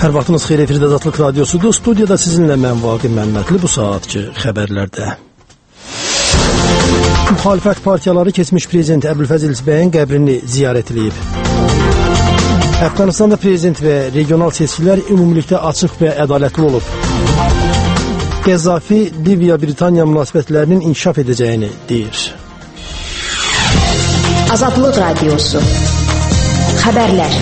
Hər vaxtınız xeyir, efirdə Azadlıq Radiosudur. Studiyada sizinlə mən Vaqif Məmmədli. Bu saatki xəbərlərdə. Müxalifət partiyaları keçmiş prezident Əbülfəz İlçibəyin qəbrini ziyarət edib. Əfqanistanda prezident və regional seçkilər ümumilikdə açıq və ədalətli olub. Qəzzafi Liviya-Britaniya münasibətlərinin inkişaf edəcəyini deyir. Azadlıq Radiosu. Xəbərlər.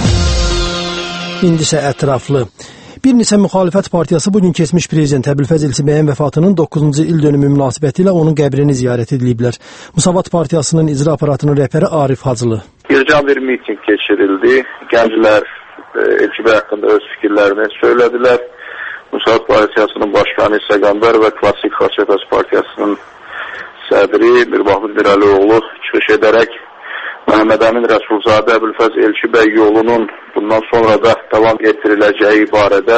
İndi isə ətraflı. Bir neçə müxalifət partiyası bugün keçmiş prezident Əbülfəz İlçibəyin vəfatının 9-cu il dönümü münasibətilə onun qəbrini ziyarət ediliblər. Müsavat Partiyasının icra aparatının rəhbəri Arif Hacılı. Gecə bir miting keçirildi. Gənclər Elçibəy haqqında öz fikirlərini söylədilər. Müsavat Partiyasının başkanı İsa Qəmbər və Klassik Xalq Partiyasının sədri Mirbahır Mirəlioğlu çıxış edərək Məhəmməd Əmin Rəsulzadə Əbülfəz Elçibəy yolunun bundan sonra da davam etdiriləcəyi barədə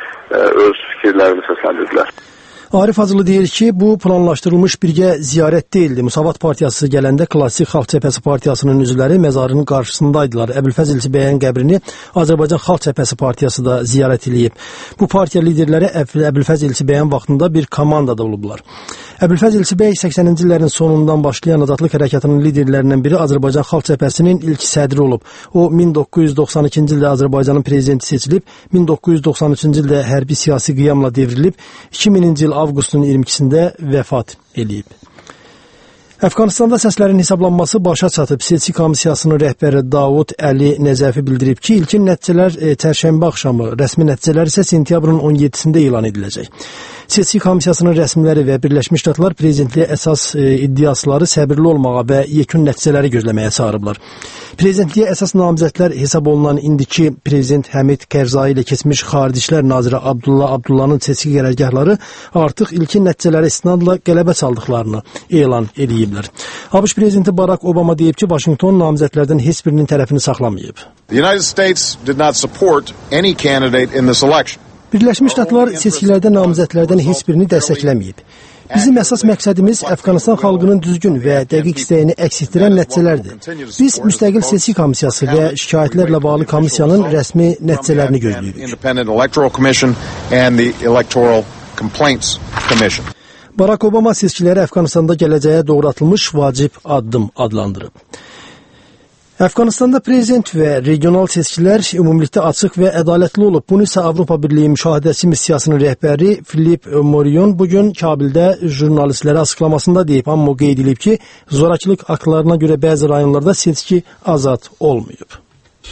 öz fikirlərini səsləndirdilər. Arif Hacılı deyir ki, bu planlaşdırılmış birgə ziyarət deyildi. Müsavat Partiyası gələndə Klassik Xalq Cəbhəsi Partiyasının üzvləri məzarının qarşısındaydılar. Əbülfəz İlçibəyin qəbrini Azərbaycan Xalq Cəbhəsi Partiyası da ziyarət edib. Bu partiya liderləri Əbülfəz İlçibəyin vaxtında bir komandada olublar. Əbülfəz İlçibəy 80-ci illərin sonundan başlayan Azadlıq Hərəkatının liderlərindən biri Azərbaycan Xalq Cəbhəsinin ilk sədri olub. O 1992-ci ildə Azərbaycanın prezidenti seçilib, 1993-cü ildə hərbi siyasi qiyamla devrilib, 2000-ci il avqustun 22-sində vəfat edib. Əfqanistanda səslərin hesablanması başa çatıb. Seçki komissiyasının rəhbəri Davud Əli Nəzəfi bildirib ki, ilkin nəticələr çərşənbə axşamı, rəsmi nəticələr isə sentyabrın 17-sində elan ediləcək. Seçki komissiyasının rəsmiləri və Birləşmiş Ştatlar prezidentliyə əsas iddiasları səbirli olmağa və yekun nəticələri gözləməyə çağırıblar. Prezidentliyə əsas namizədlər hesab olunan indiki prezident Həmid Kərzai ilə keçmiş Xarici İşlər naziri Abdullah Abdullahın seçki qərargahları artıq ilkin nəticələrə istinadla qələbə çaldıqlarını elan ediblər. ABŞ prezidenti Barack Obama deyib ki, Vaşinqton namizədlərdən heç birinin tərəfini saxlamayıb. The United States did not support any candidate in this election. Birləşmiş Ştatlar seçkilərdə namizədlərdən heç birini dəstəkləməyib. Bizim əsas məqsədimiz Əfqanistan xalqının düzgün və dəqiq istəyini əks etdirən nəticələrdir. Biz müstəqil seçki komissiyası və şikayətlərlə bağlı komissiyanın rəsmi nəticələrini gözləyirik. Barack Obama seçkiləri Əfqanistanda gələcəyə doğru atılmış vacib addım adlandırıb. Əfqanistanda prezident və regional seçkilər ümumilikdə açıq və ədalətli olub. Bunu isə Avropa Birliyi müşahidəçi missiyasının rəhbəri Filip Morion bugün Kabildə jurnalistlərə açıqlamasında deyib. Amma qeyd edib ki, zorakılıq aktlarına görə bəzi rayonlarda seçki azad olmayıb.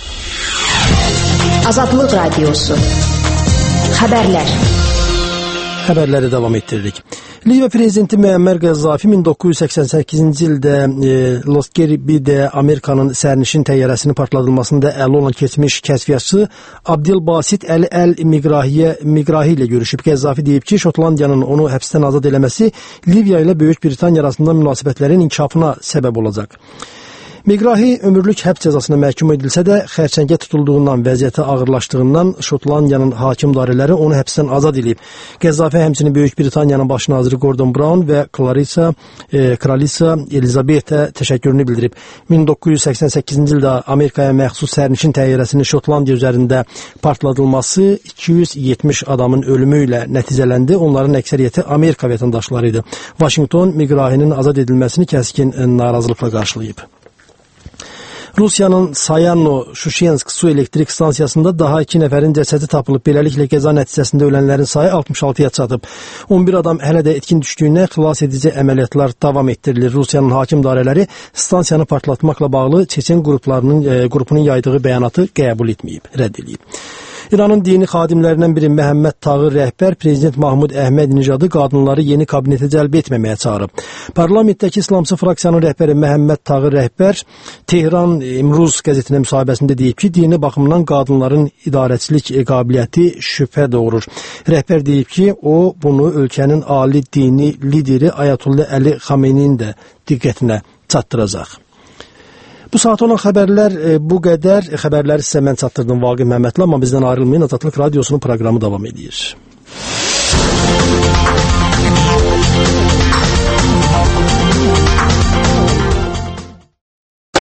Azadlıq Radiosu. Xəbərlər. Xəbərləri davam etdiririk. Liviya prezidenti Müəmmər Qəzzafi 1988-ci ildə Losgeribidə Amerikanın sərnişin təyyarəsinin partladılmasında əli olan keçmiş kəşfiyyatçı Abdil Basit Əl Migrahi ilə görüşüb. Qəzzafi deyib ki, Şotlandiyanın onu həbsdən azad eləməsi Liviya ilə Böyük Britaniya arasında münasibətlərin inkişafına səbəb olacaq. Migrahi ömürlük həbs cəzasına məhkum edilsə də, xərçəngə tutulduğundan, vəziyyəti ağırlaşdığından Şotlandiyanın hakim dairələri onu həbsdən azad edib. Qəzzafi həmçinin Böyük Britaniyanın baş naziri Gordon Brown və Kraliça Elizabetə təşəkkürünü bildirib. 1988-ci ildə Amerikaya məxsus sərnişin təyyarəsinin Şotlandiya üzərində partladılması 270 adamın ölümü ilə nəticələndi. Onların əksəriyyəti Amerika vətəndaşları idi. Vaşinqton Migrahinin azad edilməsini kəskin narazılıqla qarşılayıb. Rusiyanın Sayano-Şuşensk su elektrik stansiyasında daha 2 nəfərin cəsədi tapılıb. Beləliklə qəza nəticəsində ölənlərin sayı 66-ya çatıb. 11 adam hələ də itkin düşdüyündən xilas edici əməliyyatlar davam etdirilir. Rusiyanın hakim dairələri stansiyanı partlatmaqla bağlı Çeçen qrupunun yaydığı bəyanatı qəbul etməyib, rədd edib. İranın dini xadimlərindən biri Məhəmməd Tağır rəhbər prezident Mahmud Əhməd-Nijadı qadınları yeni kabinetə cəlb etməməyə çağırıb. Parlamentdəki İslamçı fraksiyanın rəhbəri Məhəmməd Tağır rəhbər Tehran İmruz qəzetinə müsahibəsində deyib ki, dini baxımdan qadınların idarəçilik qabiliyyəti şübhə doğurur. Rəhbər deyib ki, o bunu ölkənin ali dini lideri Ayətullah Əli Xameneyin də diqqətinə çatdıracaq. Bu saat olan xəbərlər bu qədər. Xəbərləri sizə mən çatdırdım Vaqif Məmmədli, amma bizdən ayrılmayın. Azadlıq Radiosunun proqramı davam edir.